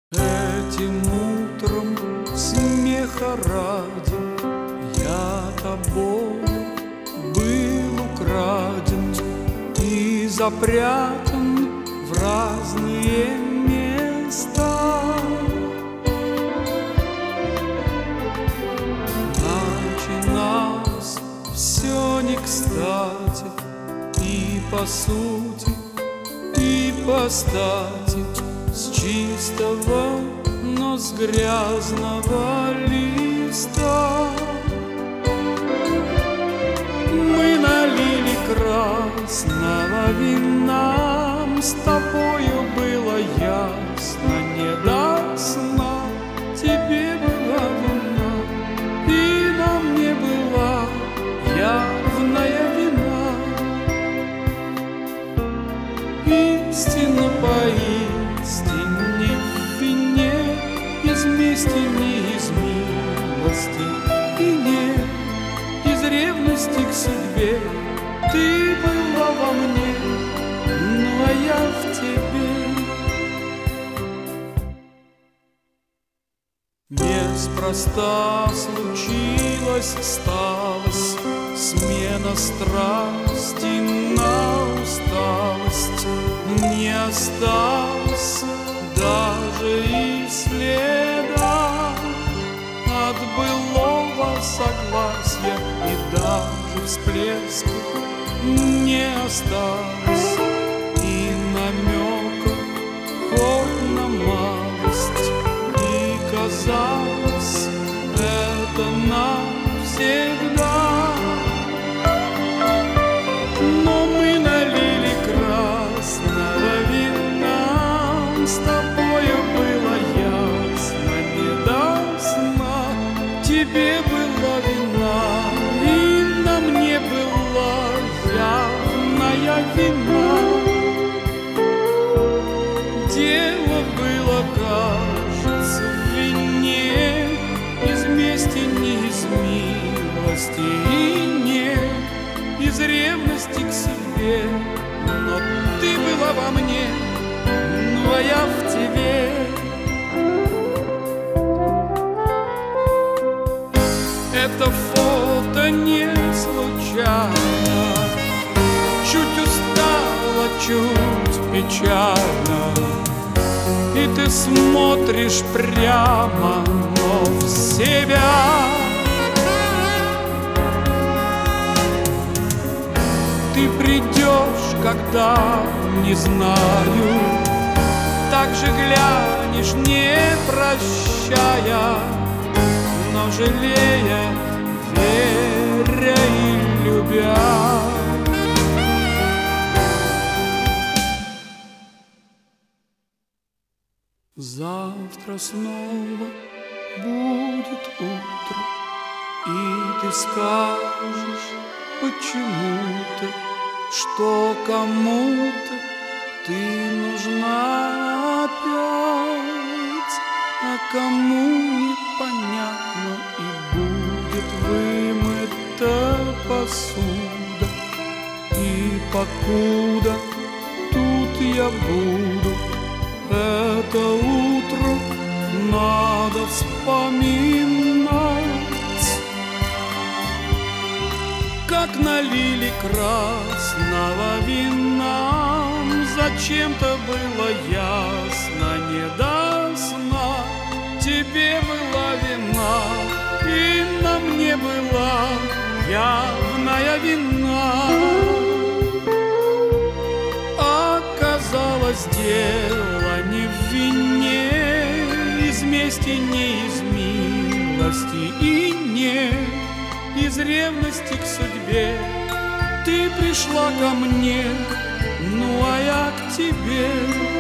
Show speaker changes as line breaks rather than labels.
Этим утром смеха ради я тобою был украден и запрятан в разные места. Начиналось все не кстати, и по сути, и по стати, с чистого, но с грязного листа. Мы налили красного вина, с тобою было ясно, не до сна. Тебе была луна, и на мне была явная вина. Истина поистине в вине, из мести, не из милости, и не из ревности к судьбе. Ты была во мне, ну а я в тебе. Неспроста случилась, сталась смена страсти на усталость. Не осталось даже и следа от былого согласия, и даже всплеска не осталось, и намека хоть на малость. И казалось, это навсегда. Но мы налили красного вина, с тобою было ясно, не до сна. Тебе была вина, и на мне была явная вина. Дело было, кажется, в вине, из мести, не из милости, и не из ревности к себе. Но ты была во мне, ну а я в тебе. Это фото не случайно, чуть устала, чуть печально, и ты смотришь прямо, но в себя. Ты придешь, когда, не знаю, так же глянешь, не прощая, но жалея, веря и любя. Завтра снова будет утро, и ты скажешь почему-то, что кому-то ты нужна опять, а кому непонятно, и будет вымыта посуда. И покуда тут я буду, это утро надо вспоминать. Как налили красного вина, зачем-то было ясно, не до сна. Тебе была вина, и на мне была явная вина. Оказалось, дело не в вине, из мести, не из милости, и не из ревности к судьбе. Ты пришла ко мне, ну а я к тебе.